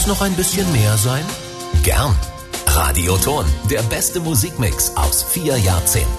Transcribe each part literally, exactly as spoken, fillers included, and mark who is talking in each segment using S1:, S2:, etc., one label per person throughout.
S1: noch ein bisschen mehr sein? Gern. Radioton, der beste Musikmix aus vier Jahrzehnten.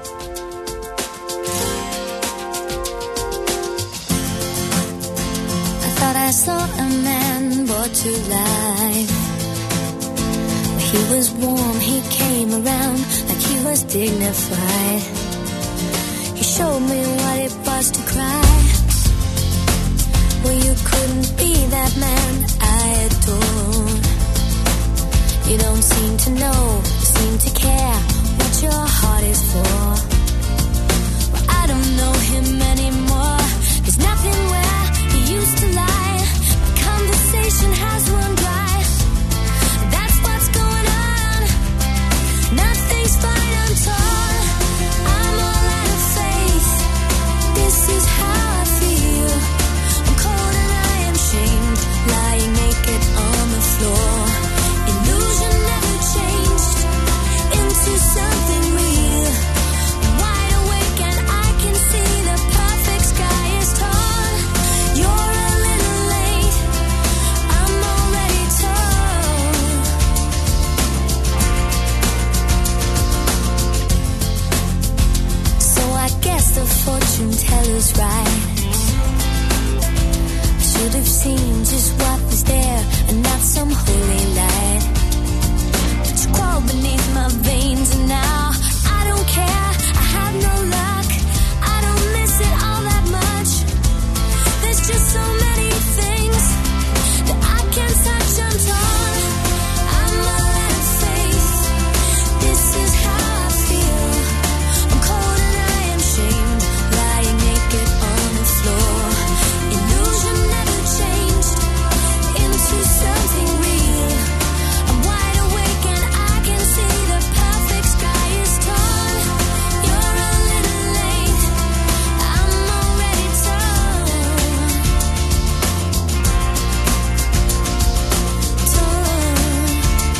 S2: I thought I saw a man brought to life. He was warm, he came around like he was dignified. He showed me what it was to cry. Well, you couldn't be that man I adore. You don't seem to know, seem to care what your heart is for. Well, I don't know him anymore. There's nothing where he used to lie. My conversation has run dry. That's what's going on. Nothing's fine, I'm torn. I'm all out of faith. This is how I feel. I'm cold and I am shamed, lying naked on the floor. Illusion never changed into something real. I'm wide awake and I can see the perfect sky is torn. You're a little late, I'm already torn. So I guess the fortune teller's right. Should have seen just what was there and not some holy light. But you crawl beneath my veins and now I don't care, I have no luck. I don't miss it all that much. There's just so many things that I can't touch, I'm torn. I'm all out of faith. This is how I feel. I'm cold and I am shamed, lying naked on the floor. Illusion never changed into something real. I'm wide awake and I can see the perfect sky is torn. You're a little late, I'm already torn. Torn.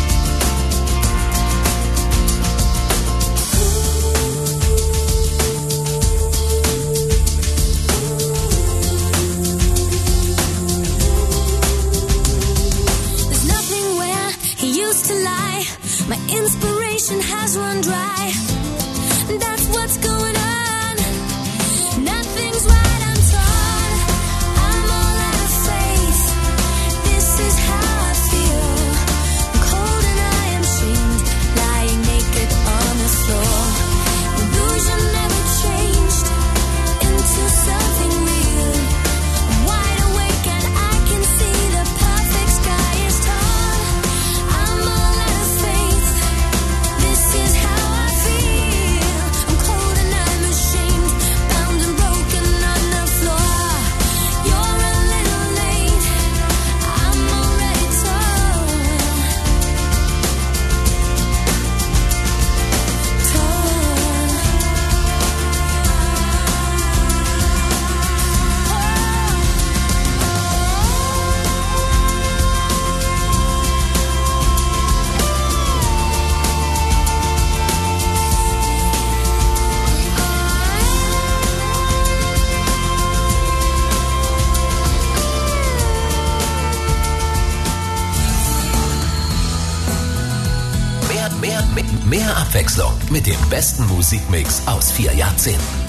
S2: There's nothing where he used to lie. My inspiration has run dry. That's what's going on. Nothing's right, I'm torn. I'm all out of faith. This is how I feel. I'm cold and I am shamed, lying naked on the floor. Illusion never changed into something real. I'm wide awake and I can see the perfect sky is torn. I'm all out of faith. This is how I feel. I'm cold and I'm ashamed, bound and broken on the floor. You're a little late, I'm already torn.
S1: Mehr, mehr, mehr, mehr Abwechslung mit dem besten Musikmix aus vier Jahrzehnten.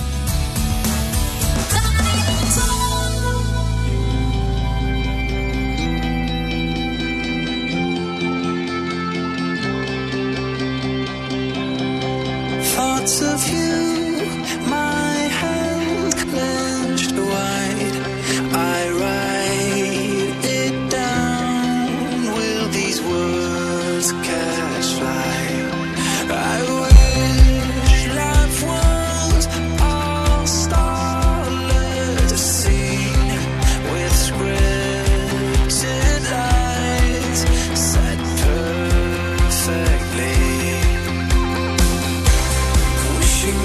S3: Thoughts of you, my hand clenched wide. I write it down. Will these words catch fire? I wish life was all starlit, a scene with scripted lines set perfectly. Wishing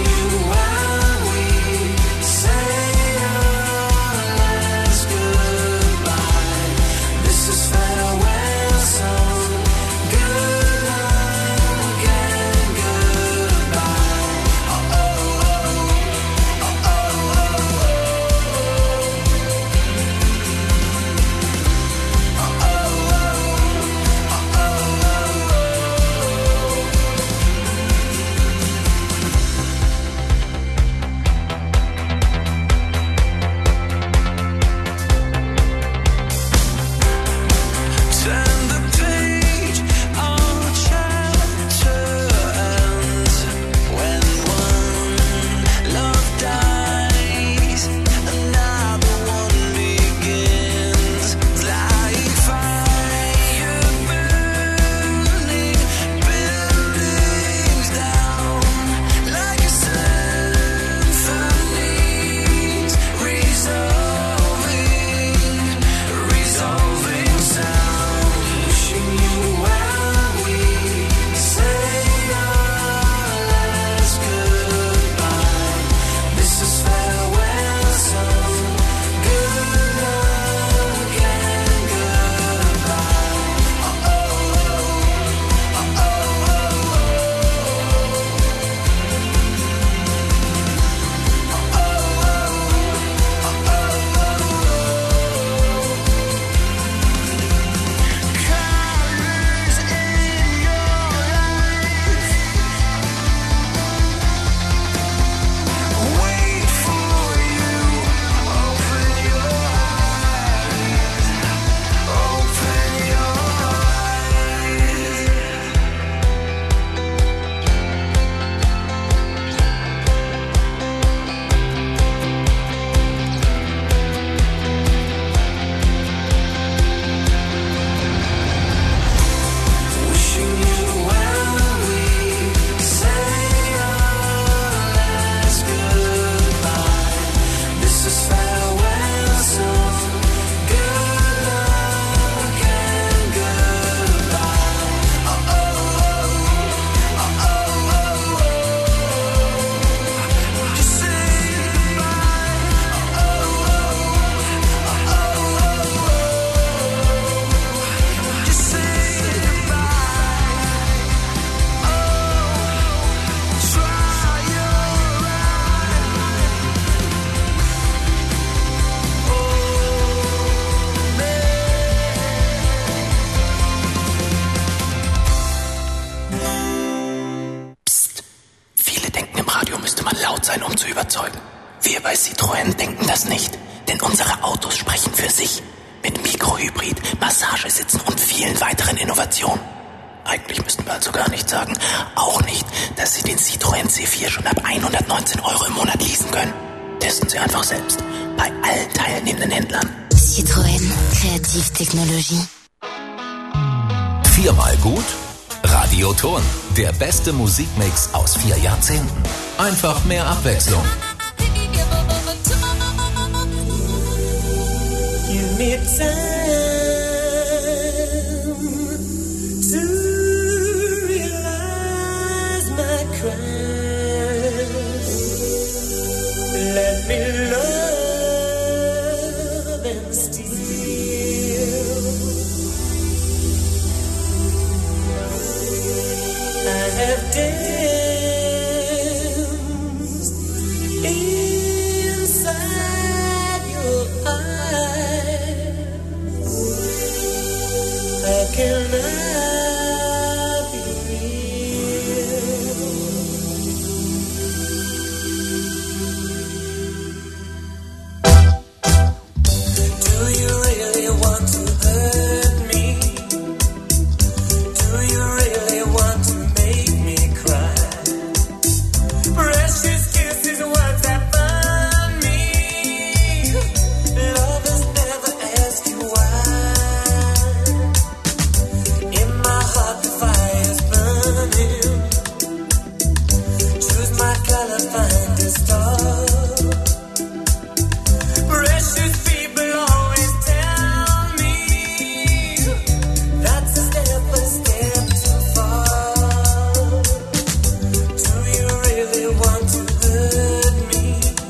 S4: laut sein, um zu überzeugen. Wir bei Citroën denken das nicht, denn unsere Autos sprechen für sich. Mit Mikrohybrid, Massagesitzen und vielen weiteren Innovationen. Eigentlich müssten wir also gar nichts sagen. Auch nicht, dass Sie den Citroën C vier schon ab hundertneunzehn Euro im Monat leasen können. Testen Sie einfach selbst. Bei allen teilnehmenden Händlern.
S2: Citroën. Kreativtechnologie.
S1: Viermal gut? Radioton. Der beste Musikmix aus vier Jahrzehnten. Einfach mehr Abwechslung.
S3: Give me time to realize my crime. Let me love and steal. I have danced inside your eyes. How can I be real? Do you really want to hurt me? Do you really want to make me cry? Precious kisses, words that burn me. Lovers never ask you why. In my heart the fire's burning. Choose my color, find a star. Precious people always tell me that's a step, a step too far. Do you really want to hurt me?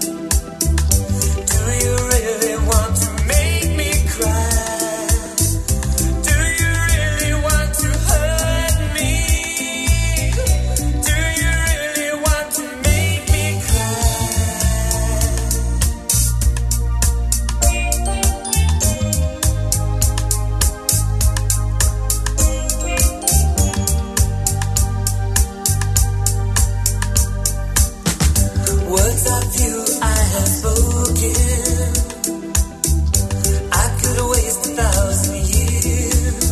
S3: Do you really want to make me cry? Do you really want to hurt me? Do you really want to make me cry? Words of you I have spoken. I could waste a thousand years.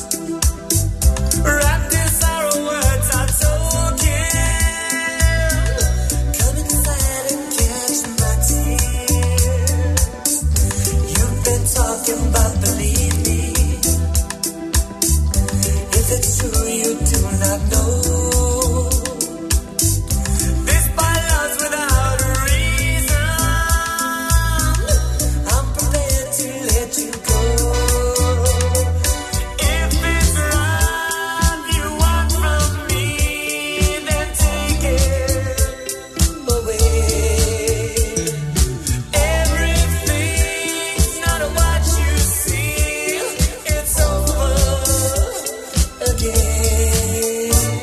S3: Wrapped in sorrow, words are token. Come inside and catch my tears. You've been talking about believe me. If it's true, you do not know. This by love's without a reason. I'm prepared to let you go. If it's love you want from me, then take it away. Everything's not what you see. It's over again.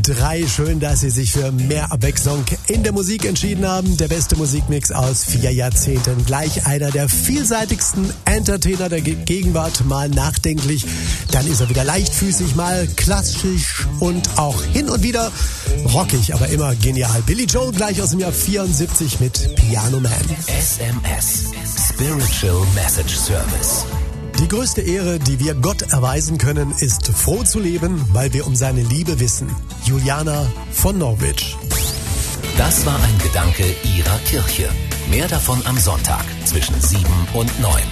S5: drei. Schön, dass Sie sich für mehr Abwechslung in der Musik entschieden haben. Der beste Musikmix aus vier Jahrzehnten. Gleich einer der vielseitigsten Entertainer der Ge- Gegenwart. Mal nachdenklich, dann ist er wieder leichtfüßig, mal klassisch und auch hin und wieder rockig, aber immer genial. Billy Joel gleich aus dem Jahr vierundsiebzig mit Piano Man.
S1: S M S, Spiritual Message Service.
S5: Die größte Ehre, die wir Gott erweisen können, ist froh zu leben, weil wir um seine Liebe wissen. Juliana von Norwich.
S1: Das war ein Gedanke Ihrer Kirche. Mehr davon am Sonntag zwischen sieben und neun.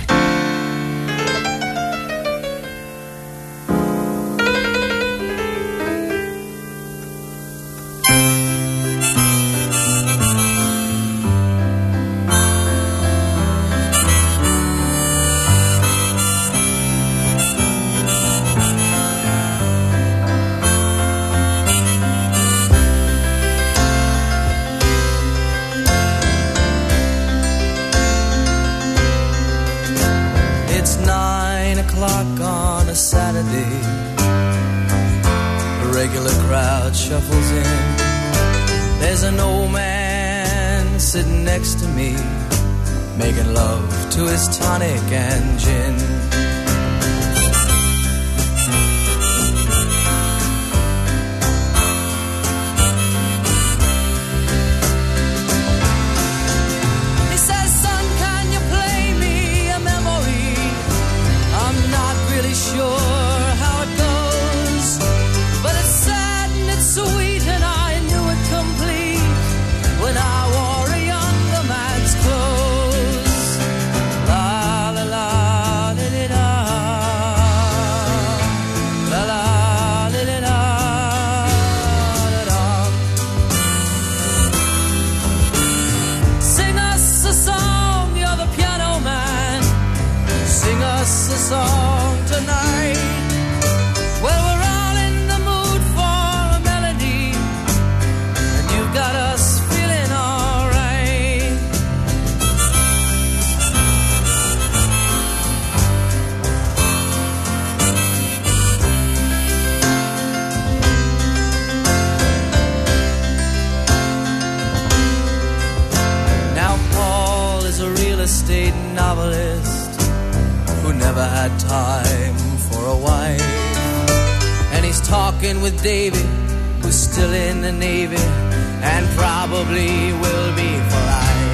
S6: Shuffles in. There's an old man sitting next to me, making love to his tonic and gin. He says, son, can you play me a memory? I'm not really sure how it goes, but it's sad and it's sweet, and I knew it complete when I wore a younger man's clothes. La la la li li da, la la li li da, da da. Sing us a song, you're the piano man. Sing us a song tonight. Well, we're all in the mood for a melody, and you've got us feeling alright. Now Paul is a real estate novelist who never had time for a wife. And he's talking with David, who's still in the Navy, and probably will be for life.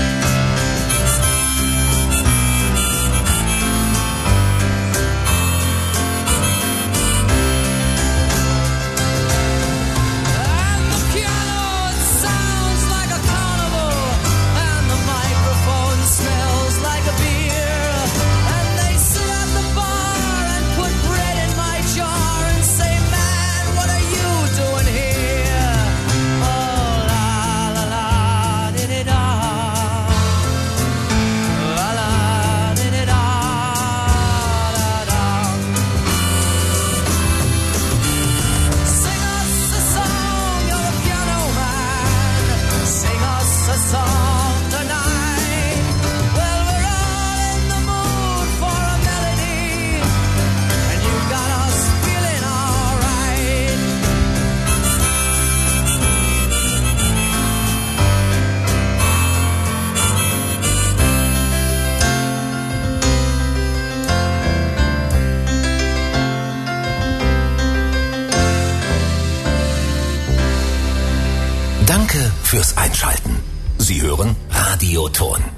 S6: And the piano, it sounds like a carnival, and the microphone smells like a beer. And they sit at the bar and put bread in my jar and say, man, what are you doing here? Oh, la la la, di di da, la la di di da, da da. Sing us a song, you're a piano man. Sing us a song tonight. Well, we're all in the mood for a melody, and you've got us feeling alright.
S1: Danke fürs Einschalten. Sie hören Radioton.